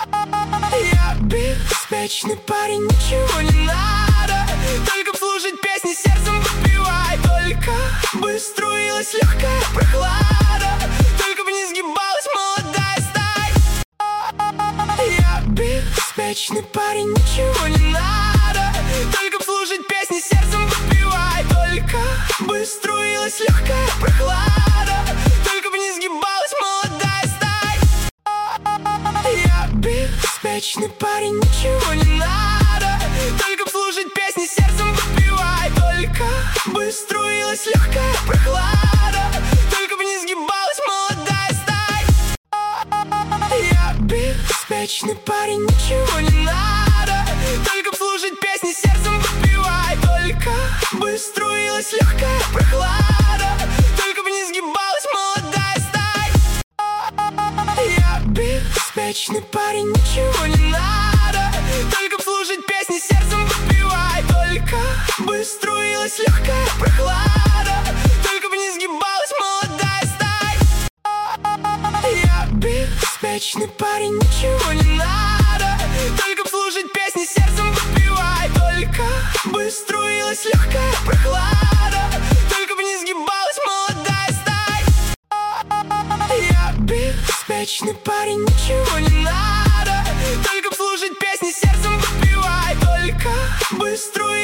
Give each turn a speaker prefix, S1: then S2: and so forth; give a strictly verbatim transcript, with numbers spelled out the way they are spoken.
S1: Я беспечный парень, ничего не надо, только слушать песни, сердцем выпивай. Только бы струилась легкая прохлада, только бы не сгибалась молодая сталь. Я беспечный парень, ничего не надо, только бы слушать песни, сердцем выпивай. Только бы струилась легкая прохлада, только бы не сгибалась молодая сталь. Я беспечный парень, ничего не надо, только бы слушать песни, сердцем выпивай. Только бы струилась легкая прохлада, только бы не сгибалась молодая сталь. Я беспечный парень, ничего не надо, только бы слушать песни, сердцем выпивай. Только бы струилась легкая прохлада, только бы не сгибалась молодая сталь. Я беспечный парень, ничего не надо, только бы слушать песни, сердцем выпивай. Только бы струилась легкая прохлада, только бы не сгибалась молодая сталь. Я беспечный парень, ничего не надо, только бы слушать песни, сердцем выпивай. Только бы струилась легкая прохлада, только бы не сгибалась молодая сталь. Я беспечный парень, ничего не надо, только бы слушать песни, сердцем выпивай. Только бы струилась